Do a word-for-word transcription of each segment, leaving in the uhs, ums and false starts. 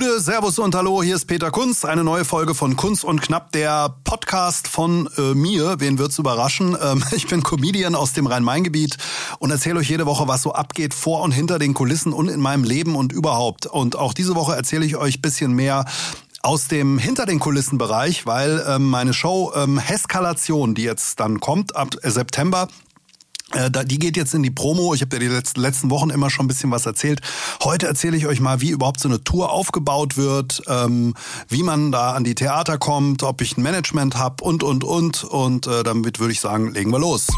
Gude, Servus und Hallo, hier ist Peter Kunz, eine neue Folge von Kunz und Knapp, der Podcast von äh, mir, wen wird's überraschen? Ähm, ich bin Comedian aus dem Rhein-Main-Gebiet und erzähle euch jede Woche, was so abgeht vor und hinter den Kulissen und in meinem Leben und überhaupt. Und auch diese Woche erzähle ich euch ein bisschen mehr aus dem Hinter den Kulissen Bereich, weil ähm, meine Show ähm, Heskalation, die jetzt dann kommt ab September, Äh, die geht jetzt in die Promo. Ich habe ja die letzten Wochen immer schon ein bisschen was erzählt. Heute erzähle ich euch mal, wie überhaupt so eine Tour aufgebaut wird, ähm, wie man da an die Theater kommt, ob ich ein Management habe und, und, und. Und äh, damit würde ich sagen, legen wir los.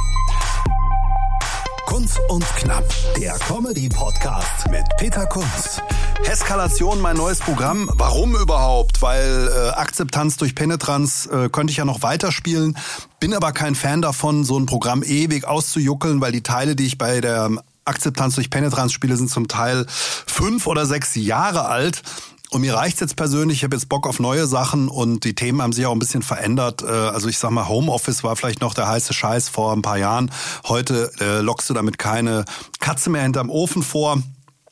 Kunz und Knapp, der Comedy-Podcast mit Peter Kunz. Heskalation, mein neues Programm. Warum überhaupt? Weil äh, Akzeptanz durch Penetranz äh, könnte ich ja noch weiterspielen. Bin aber kein Fan davon, so ein Programm ewig auszujuckeln, weil die Teile, die ich bei der Akzeptanz durch Penetranz spiele, sind zum Teil fünf oder sechs Jahre alt. Und mir reicht's jetzt persönlich, ich habe jetzt Bock auf neue Sachen und die Themen haben sich auch ein bisschen verändert. Also ich sag mal, Homeoffice war vielleicht noch der heiße Scheiß vor ein paar Jahren. Heute äh, lockst du damit keine Katze mehr hinterm Ofen vor.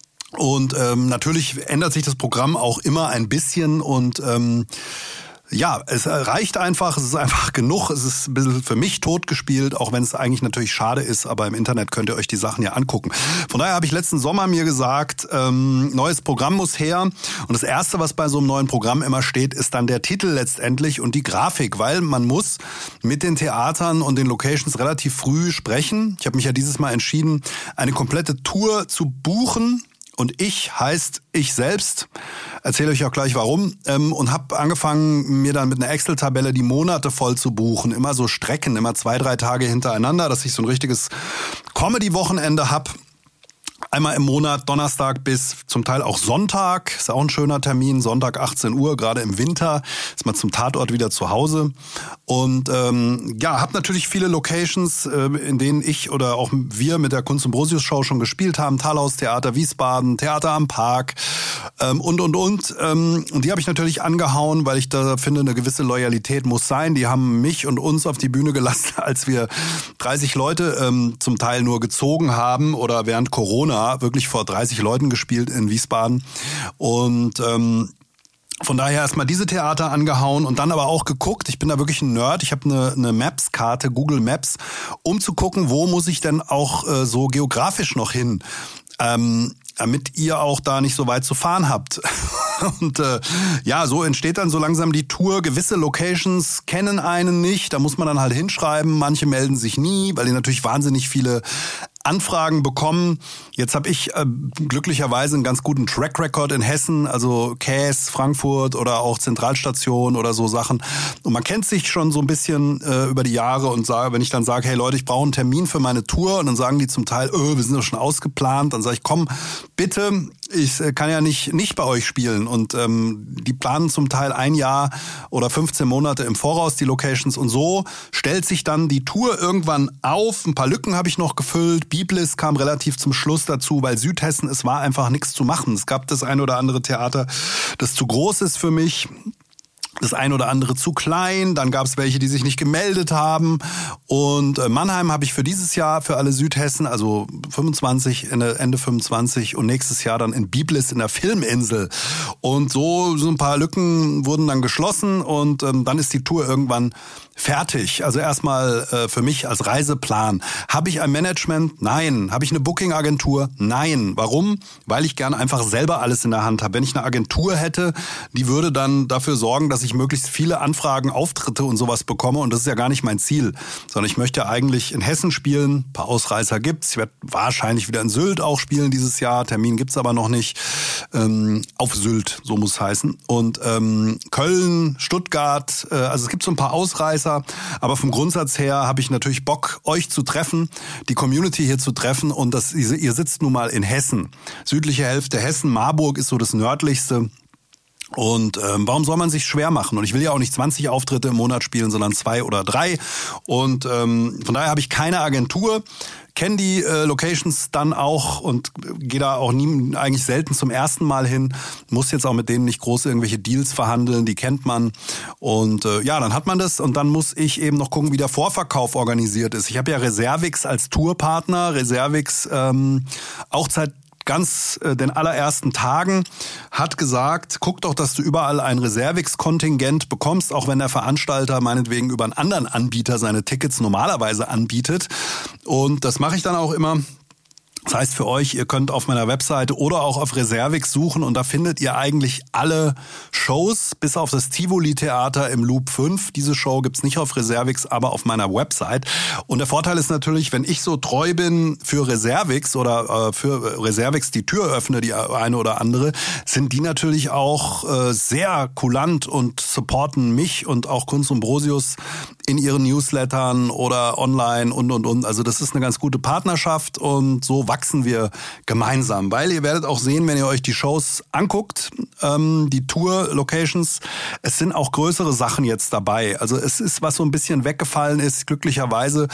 Und ähm, natürlich ändert sich das Programm auch immer ein bisschen und ähm, ja, es reicht einfach, es ist einfach genug, es ist ein bisschen für mich totgespielt, auch wenn es eigentlich natürlich schade ist, aber im Internet könnt ihr euch die Sachen ja angucken. Von daher habe ich letzten Sommer mir gesagt, ähm, neues Programm muss her und das Erste, was bei so einem neuen Programm immer steht, ist dann der Titel letztendlich und die Grafik, weil man muss mit den Theatern und den Locations relativ früh sprechen. Ich habe mich ja dieses Mal entschieden, eine komplette Tour zu buchen. Und ich heißt ich selbst, erzähle euch auch gleich warum, ähm, und habe angefangen, mir dann mit einer Excel-Tabelle die Monate voll zu buchen. Immer so Strecken, immer zwei, drei Tage hintereinander, dass ich so ein richtiges Comedy-Wochenende habe. Einmal im Monat, Donnerstag bis zum Teil auch Sonntag, ist auch ein schöner Termin, Sonntag achtzehn Uhr, gerade im Winter, ist man zum Tatort wieder zu Hause. Und ähm, ja, habe natürlich viele Locations, äh, in denen ich oder auch wir mit der Kunz und Brosius Show schon gespielt haben. Talhaus Theater Wiesbaden, Theater am Park ähm, und, und, und. Ähm, und die habe ich natürlich angehauen, weil ich da finde, eine gewisse Loyalität muss sein. Die haben mich und uns auf die Bühne gelassen, als wir dreißig Leute ähm, zum Teil nur gezogen haben oder während Corona wirklich vor dreißig Leuten gespielt in Wiesbaden und ähm, von daher erstmal diese Theater angehauen und dann aber auch geguckt, ich bin da wirklich ein Nerd, ich habe eine, eine Maps-Karte, Google Maps, um zu gucken, wo muss ich denn auch äh, so geografisch noch hin, ähm, damit ihr auch da nicht so weit zu fahren habt. Und äh, ja, so entsteht dann so langsam die Tour. Gewisse Locations kennen einen nicht, da muss man dann halt hinschreiben. Manche melden sich nie, weil die natürlich wahnsinnig viele Anfragen bekommen. Jetzt habe ich äh, glücklicherweise einen ganz guten Track Record in Hessen, also Käs, Frankfurt oder auch Zentralstation oder so Sachen. Und man kennt sich schon so ein bisschen äh, über die Jahre und sage, wenn ich dann sage, hey Leute, ich brauche einen Termin für meine Tour und dann sagen die zum Teil, öh, wir sind doch schon ausgeplant. Dann sage ich, komm, bitte, ich äh, kann ja nicht nicht bei euch spielen. Und ähm, die planen zum Teil ein Jahr oder fünfzehn Monate im Voraus die Locations und so stellt sich dann die Tour irgendwann auf. Ein paar Lücken habe ich noch gefüllt. Biblis kam relativ zum Schluss dazu, weil Südhessen, es war einfach nichts zu machen. Es gab das ein oder andere Theater, das zu groß ist für mich. Das ein oder andere zu klein, dann gab es welche, die sich nicht gemeldet haben und Mannheim habe ich für dieses Jahr für alle Südhessen, also fünfundzwanzig, Ende fünfundzwanzig und nächstes Jahr dann in Biblis in der Filminsel und so so ein paar Lücken wurden dann geschlossen und ähm, dann ist die Tour irgendwann fertig. Also erstmal äh, für mich als Reiseplan. Habe ich ein Management? Nein. Habe ich eine Booking-Agentur? Nein. Warum? Weil ich gerne einfach selber alles in der Hand habe. Wenn ich eine Agentur hätte, die würde dann dafür sorgen, dass ich möglichst viele Anfragen, Auftritte und sowas bekomme und das ist ja gar nicht mein Ziel, sondern ich möchte eigentlich in Hessen spielen. Ein paar Ausreißer gibt's. Ich werde wahrscheinlich wieder in Sylt auch spielen dieses Jahr. Termin gibt's aber noch nicht. Ähm, auf Sylt, so muss es heißen. Und ähm, Köln, Stuttgart, äh, also es gibt so ein paar Ausreißer. Aber vom Grundsatz her habe ich natürlich Bock, euch zu treffen, die Community hier zu treffen und das, ihr sitzt nun mal in Hessen. Südliche Hälfte Hessen, Marburg ist so das nördlichste. Und ähm, warum soll man sich schwer machen? Und ich will ja auch nicht zwanzig Auftritte im Monat spielen, sondern zwei oder drei. Und ähm, von daher habe ich keine Agentur, kenne die äh, Locations dann auch und gehe da auch nie, eigentlich selten zum ersten Mal hin. Muss jetzt auch mit denen nicht groß irgendwelche Deals verhandeln, die kennt man. Und äh, ja, dann hat man das und dann muss ich eben noch gucken, wie der Vorverkauf organisiert ist. Ich habe ja Reservix als Tourpartner, Reservix ähm, auch seit ganz äh, den allerersten Tagen hat gesagt, guck doch, dass du überall ein Reservix-Kontingent bekommst, auch wenn der Veranstalter meinetwegen über einen anderen Anbieter seine Tickets normalerweise anbietet. Und das mache ich dann auch immer. Das heißt für euch, ihr könnt auf meiner Webseite oder auch auf Reservix suchen und da findet ihr eigentlich alle Shows, bis auf das Tivoli-Theater im Loop fünf. Diese Show gibt's nicht auf Reservix, aber auf meiner Website. Und der Vorteil ist natürlich, wenn ich so treu bin für Reservix oder äh, für Reservix die Tür öffne, die eine oder andere, sind die natürlich auch äh, sehr kulant und supporten mich und auch Kunz und Brosius in ihren Newslettern oder online und, und, und. Also das ist eine ganz gute Partnerschaft und so wachsen wir gemeinsam. Weil ihr werdet auch sehen, wenn ihr euch die Shows anguckt, ähm, die Tour-Locations, es sind auch größere Sachen jetzt dabei. Also es ist, was so ein bisschen weggefallen ist, glücklicherweise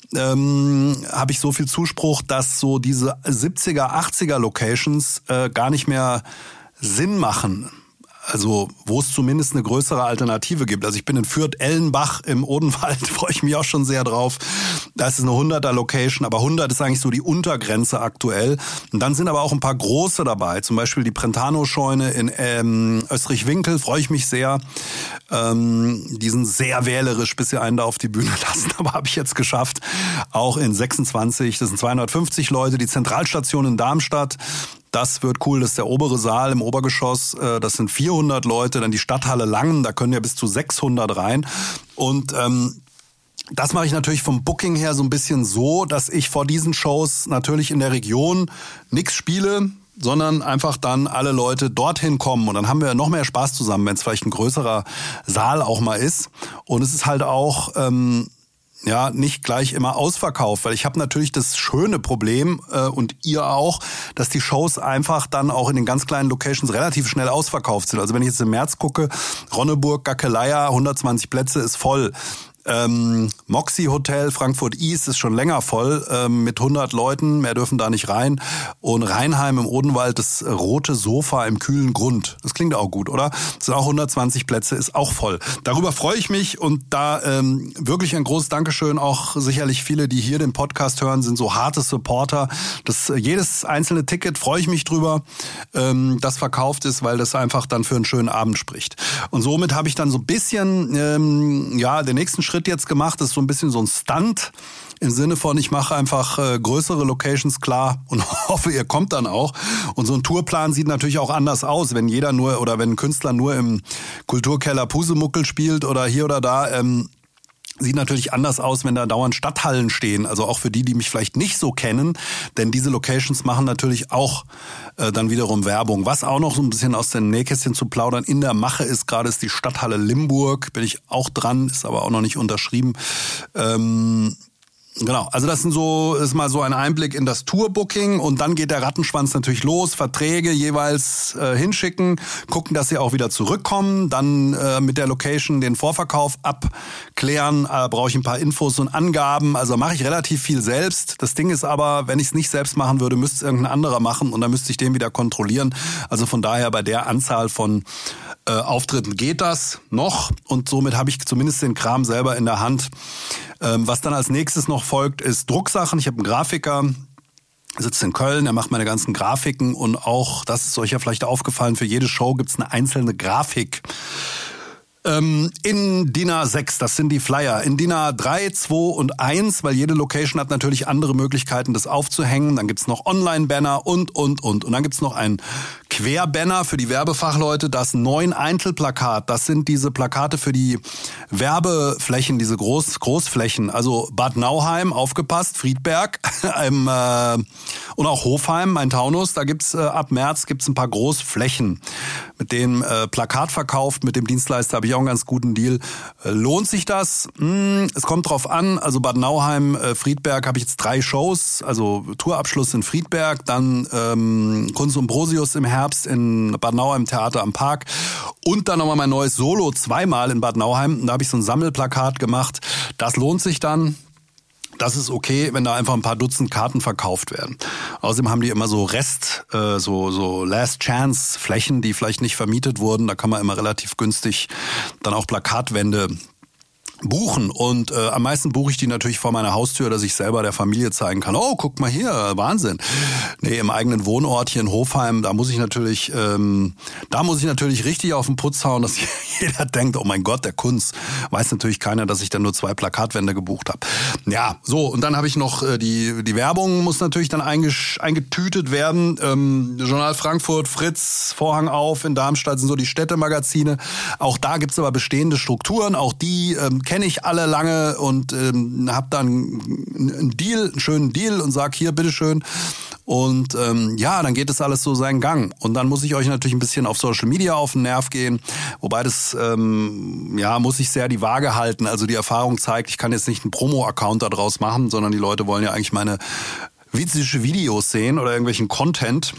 ähm, habe ich so viel Zuspruch, dass so diese siebziger, achtziger Locations äh, gar nicht mehr Sinn machen. Also wo es zumindest eine größere Alternative gibt. Also ich bin in Fürth-Ellenbach im Odenwald, freue ich mich auch schon sehr drauf. Das ist eine hunderter-Location, aber hundert ist eigentlich so die Untergrenze aktuell. Und dann sind aber auch ein paar große dabei, zum Beispiel die Brentano-Scheune in ähm, Österreich-Winkel, freue ich mich sehr. Ähm, die sind sehr wählerisch, bis sie einen da auf die Bühne lassen, aber habe ich jetzt geschafft. Auch in sechsundzwanzig, das sind zweihundertfünfzig Leute, die Zentralstation in Darmstadt. Das wird cool, das ist der obere Saal im Obergeschoss, das sind vierhundert Leute, dann die Stadthalle Langen, da können ja bis zu sechshundert rein. Und ähm, das mache ich natürlich vom Booking her so ein bisschen so, dass ich vor diesen Shows natürlich in der Region nichts spiele, sondern einfach dann alle Leute dorthin kommen und dann haben wir noch mehr Spaß zusammen, wenn es vielleicht ein größerer Saal auch mal ist. Und es ist halt auch ähm, ja nicht gleich immer ausverkauft, weil ich habe natürlich das schöne Problem äh, und ihr auch, dass die Shows einfach dann auch in den ganz kleinen Locations relativ schnell ausverkauft sind. Also wenn ich jetzt im März gucke, Ronneburg, Gackeleia, hundertzwanzig Plätze ist voll. Ähm, Moxie Hotel Frankfurt East ist schon länger voll ähm, mit hundert Leuten, mehr dürfen da nicht rein. Und Rheinheim im Odenwald, das rote Sofa im kühlen Grund. Das klingt auch gut, oder? Das sind auch hundertzwanzig Plätze, ist auch voll. Darüber freue ich mich und da ähm, wirklich ein großes Dankeschön. Auch sicherlich viele, die hier den Podcast hören, sind so harte Supporter. Das, jedes einzelne Ticket freue ich mich drüber, ähm, das verkauft ist, weil das einfach dann für einen schönen Abend spricht. Und somit habe ich dann so ein bisschen ähm, ja den nächsten Schritt jetzt gemacht, das ist so ein bisschen so ein Stunt im Sinne von, ich mache einfach äh, größere Locations klar und hoffe, ihr kommt dann auch. Und so ein Tourplan sieht natürlich auch anders aus, wenn jeder nur oder wenn ein Künstler nur im Kulturkeller Pusemuckel spielt oder hier oder da. Ähm, Sieht natürlich anders aus, wenn da dauernd Stadthallen stehen, also auch für die, die mich vielleicht nicht so kennen, denn diese Locations machen natürlich auch äh, dann wiederum Werbung. Was auch noch so ein bisschen aus den Nähkästchen zu plaudern in der Mache ist, gerade ist die Stadthalle Limburg, bin ich auch dran, ist aber auch noch nicht unterschrieben. Ähm Genau, also das sind so, ist mal so ein Einblick in das Tourbooking und dann geht der Rattenschwanz natürlich los, Verträge jeweils äh, hinschicken, gucken, dass sie auch wieder zurückkommen, dann äh, mit der Location den Vorverkauf abklären, äh, brauche ich ein paar Infos und Angaben, also mache ich relativ viel selbst. Das Ding ist aber, wenn ich es nicht selbst machen würde, müsste es irgendein anderer machen und dann müsste ich den wieder kontrollieren. Also von daher bei der Anzahl von äh, Auftritten geht das noch und somit habe ich zumindest den Kram selber in der Hand. Ähm, was dann als nächstes noch folgt, ist Drucksachen. Ich habe einen Grafiker, sitzt in Köln, er macht meine ganzen Grafiken und auch, das ist euch ja vielleicht aufgefallen, für jede Show gibt es eine einzelne Grafik. Ähm, in D I N A sechs, das sind die Flyer. In D I N A drei, zwei und eins, weil jede Location hat natürlich andere Möglichkeiten, das aufzuhängen. Dann gibt's noch Online-Banner und, und, und. Und dann gibt's noch ein Querbanner für die Werbefachleute, das neun Einzelplakat. Das sind diese Plakate für die Werbeflächen, diese Groß, Großflächen. Also Bad Nauheim, aufgepasst, Friedberg im, äh, und auch Hofheim, mein Taunus. Da gibt's äh, ab März gibt's ein paar Großflächen. Mit dem äh, Plakat verkauft, mit dem Dienstleister habe ich auch einen ganz guten Deal. Äh, lohnt sich das? Hm, es kommt drauf an. Also Bad Nauheim, äh, Friedberg habe ich jetzt drei Shows. Also Tourabschluss in Friedberg, dann ähm, Kunz und Brosius im Herbst in Bad Nauheim, Theater am Park. Und dann nochmal mein neues Solo zweimal in Bad Nauheim. Da habe ich so ein Sammelplakat gemacht. Das lohnt sich dann. Das ist okay, wenn da einfach ein paar Dutzend Karten verkauft werden. Außerdem haben die immer so Rest, äh, so so Last Chance Flächen, die vielleicht nicht vermietet wurden. Da kann man immer relativ günstig dann auch Plakatwände buchen und äh, am meisten buche ich die natürlich vor meiner Haustür, dass ich selber der Familie zeigen kann, oh, guck mal hier, Wahnsinn. Nee, im eigenen Wohnort hier in Hofheim, da muss ich natürlich, ähm, da muss ich natürlich richtig auf den Putz hauen, dass jeder denkt, oh mein Gott, der Kunst. Weiß natürlich keiner, dass ich dann nur zwei Plakatwände gebucht habe. Ja, so, und dann habe ich noch äh, die die Werbung muss natürlich dann eingesch- eingetütet werden. Ähm, Journal Frankfurt, Fritz, Vorhang auf in Darmstadt sind so die Städtemagazine. Auch da gibt's aber bestehende Strukturen, auch die ähm, kenne ich alle lange und ähm, habe dann einen Deal, einen schönen Deal und sag hier, bitteschön. Und ähm, ja, dann geht es alles so seinen Gang. Und dann muss ich euch natürlich ein bisschen auf Social Media auf den Nerv gehen. Wobei das, ähm, ja, muss ich sehr die Waage halten. Also die Erfahrung zeigt, ich kann jetzt nicht einen Promo-Account da draus machen, sondern die Leute wollen ja eigentlich meine witzige Videos sehen oder irgendwelchen Content.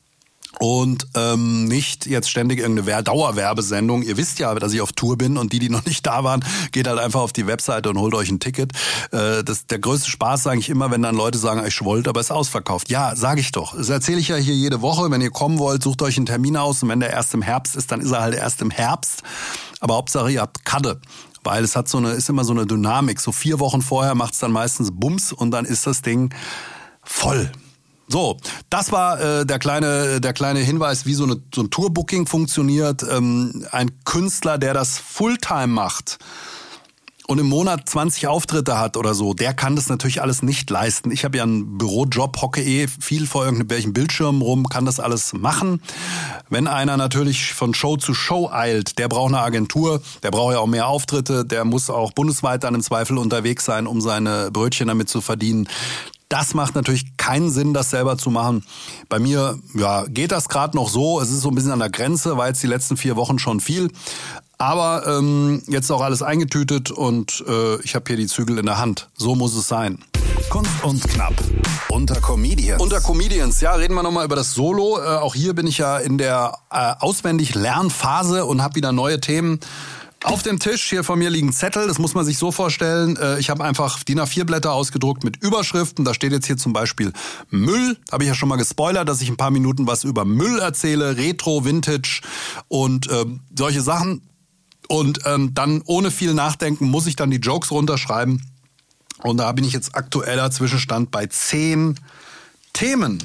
Und ähm, nicht jetzt ständig irgendeine Dauerwerbesendung. Ihr wisst ja, dass ich auf Tour bin und die, die noch nicht da waren, geht halt einfach auf die Webseite und holt euch ein Ticket. Äh, das, der größte Spaß sage ich immer, wenn dann Leute sagen, ich wollte, aber es ist ausverkauft. Ja, sage ich doch. Das erzähle ich ja hier jede Woche. Wenn ihr kommen wollt, sucht euch einen Termin aus und wenn der erst im Herbst ist, dann ist er halt erst im Herbst. Aber Hauptsache, ihr habt Karte. Weil es hat so eine, ist immer so eine Dynamik. So vier Wochen vorher macht's dann meistens Bums und dann ist das Ding voll. So, das war äh, der kleine der kleine Hinweis, wie so, eine, so ein Tourbooking funktioniert. Ähm, ein Künstler, der das Fulltime macht und im Monat zwanzig Auftritte hat oder so, der kann das natürlich alles nicht leisten. Ich habe ja einen Bürojob, hocke eh viel vor irgendwelchen Bildschirmen rum, kann das alles machen. Wenn einer natürlich von Show zu Show eilt, der braucht eine Agentur, der braucht ja auch mehr Auftritte, der muss auch bundesweit dann im Zweifel unterwegs sein, um seine Brötchen damit zu verdienen. Das macht natürlich keinen Sinn, das selber zu machen. Bei mir ja, geht das gerade noch so. Es ist so ein bisschen an der Grenze, war jetzt die letzten vier Wochen schon viel. Aber ähm, jetzt ist auch alles eingetütet und äh, ich habe hier die Zügel in der Hand. So muss es sein. Kunst und Knapp. Unter Comedians. Unter Comedians, ja, reden wir nochmal über das Solo. Äh, auch hier bin ich ja in der äh, Auswendig-Lernphase und habe wieder neue Themen. Auf dem Tisch, hier vor mir liegen Zettel, das muss man sich so vorstellen. Ich habe einfach D I N A vier Blätter ausgedruckt mit Überschriften. Da steht jetzt hier zum Beispiel Müll. Habe ich ja schon mal gespoilert, dass ich ein paar Minuten was über Müll erzähle, Retro, Vintage und äh, solche Sachen. Und ähm, dann ohne viel Nachdenken muss ich dann die Jokes runterschreiben. Und da bin ich jetzt aktueller Zwischenstand bei zehn Themen.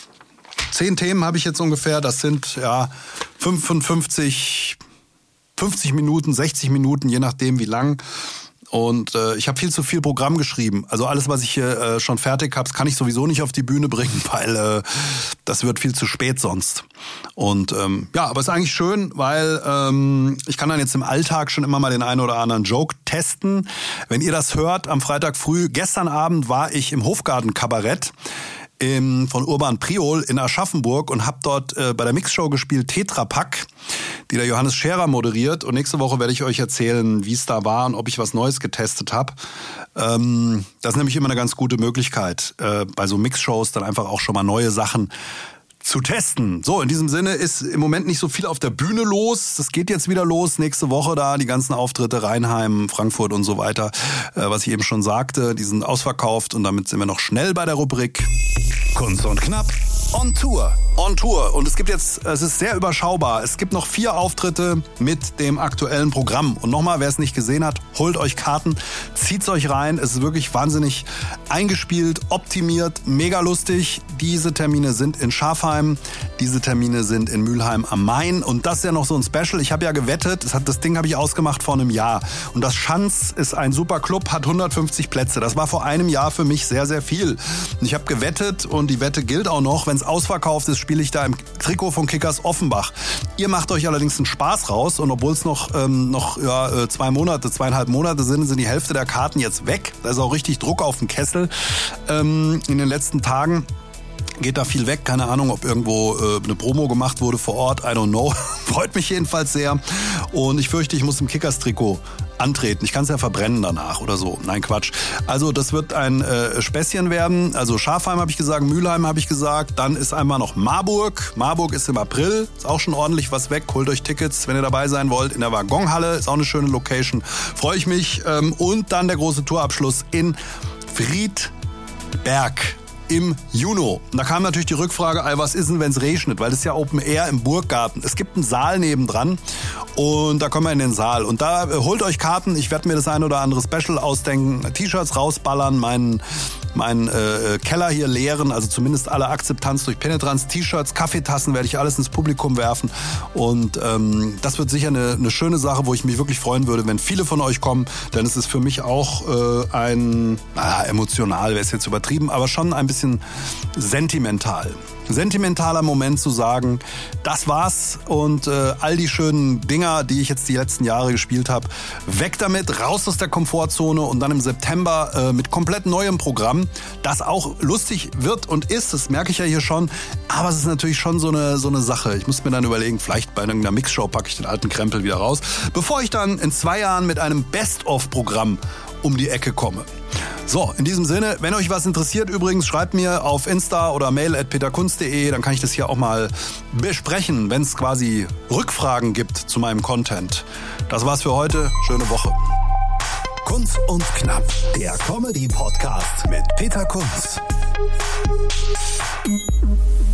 Zehn Themen habe ich jetzt ungefähr. Das sind ja fünfundfünfzig... fünfzig Minuten, sechzig Minuten, je nachdem wie lang. Und äh, ich habe viel zu viel Programm geschrieben. Also alles, was ich hier äh, schon fertig habe, kann ich sowieso nicht auf die Bühne bringen, weil äh, das wird viel zu spät sonst. Und ähm, ja, aber ist eigentlich schön, weil ähm, ich kann dann jetzt im Alltag schon immer mal den einen oder anderen Joke testen. Wenn ihr das hört, am Freitag früh, gestern Abend war ich im Hofgarten-Kabarett Im, von Urban Priol in Aschaffenburg und habe dort äh, bei der Mixshow gespielt Tetra Pak, die der Johannes Scherer moderiert. Und nächste Woche werde ich euch erzählen, wie es da war und ob ich was Neues getestet habe. Ähm, das ist nämlich immer eine ganz gute Möglichkeit, äh, bei so Mixshows dann einfach auch schon mal neue Sachen zu testen. So, in diesem Sinne ist im Moment nicht so viel auf der Bühne los. Das geht jetzt wieder los. Nächste Woche da die ganzen Auftritte, Rheinheim, Frankfurt und so weiter. Äh, was ich eben schon sagte, die sind ausverkauft und damit sind wir noch schnell bei der Rubrik Kunst und Knapp on Tour. On Tour. Und es gibt jetzt, es ist sehr überschaubar. Es gibt noch vier Auftritte mit dem aktuellen Programm. Und nochmal, wer es nicht gesehen hat, holt euch Karten, zieht's euch rein. Es ist wirklich wahnsinnig eingespielt, optimiert, mega lustig. Diese Termine sind in Schafheim, diese Termine sind in Mülheim am Main. Und das ist ja noch so ein Special. Ich habe ja gewettet, das, hat, das Ding habe ich ausgemacht vor einem Jahr. Und das Schanz ist ein super Club, hat hundertfünfzig Plätze. Das war vor einem Jahr für mich sehr, sehr viel. Und ich habe gewettet und die Wette gilt auch noch, wenn es ausverkauft ist, spiele ich da im Trikot von Kickers Offenbach. Ihr macht euch allerdings einen Spaß raus und obwohl es noch, ähm, noch ja, zwei Monate, zweieinhalb Monate sind, sind die Hälfte der Karten jetzt weg. Da ist auch richtig Druck auf den Kessel ähm, in den letzten Tagen. Geht da viel weg, keine Ahnung, ob irgendwo äh, eine Promo gemacht wurde vor Ort, I don't know. Freut mich jedenfalls sehr. Und ich fürchte, ich muss im Kickers-Trikot antreten. Ich kann es ja verbrennen danach oder so. Nein, Quatsch. Also das wird ein äh, Späßchen werden. Also Schafheim habe ich gesagt, Mülheim habe ich gesagt. Dann ist einmal noch Marburg. Marburg ist im April. Ist auch schon ordentlich was weg. Holt euch Tickets, wenn ihr dabei sein wollt. In der Waggonhalle. Ist auch eine schöne Location. Freue ich mich. Ähm, und dann der große Tourabschluss in Friedberg im Juni. Und da kam natürlich die Rückfrage, was ist denn, wenn es regnet? Weil das ist ja Open Air im Burggarten. Es gibt einen Saal nebendran Und da kommen wir in den Saal. Und da äh, holt euch Karten. Ich werde mir das ein oder andere Special ausdenken. T-Shirts rausballern, meinen meinen äh, Keller hier leeren. Also zumindest alle Akzeptanz durch Penetranz. T-Shirts, Kaffeetassen werde ich alles ins Publikum werfen. Und ähm, das wird sicher eine, eine schöne Sache, wo ich mich wirklich freuen würde, wenn viele von euch kommen. Denn es ist für mich auch äh, ein, naja, emotional wäre es jetzt übertrieben, aber schon ein bisschen sentimental. Sentimentaler Moment zu sagen, das war's und äh, all die schönen Dinger, die ich jetzt die letzten Jahre gespielt habe, weg damit, raus aus der Komfortzone und dann im September äh, mit komplett neuem Programm, das auch lustig wird und ist, das merke ich ja hier schon, aber es ist natürlich schon so eine, so eine Sache. Ich muss mir dann überlegen, vielleicht bei irgendeiner Mixshow packe ich den alten Krempel wieder raus, bevor ich dann in zwei Jahren mit einem Best-of-Programm um die Ecke komme. So, in diesem Sinne, wenn euch was interessiert übrigens, schreibt mir auf Insta oder mail at peterkunz punkt de, dann kann ich das hier auch mal besprechen, wenn es quasi Rückfragen gibt zu meinem Content. Das war's für heute, schöne Woche. Kunz und Knapp, der Comedy-Podcast mit Peter Kunz.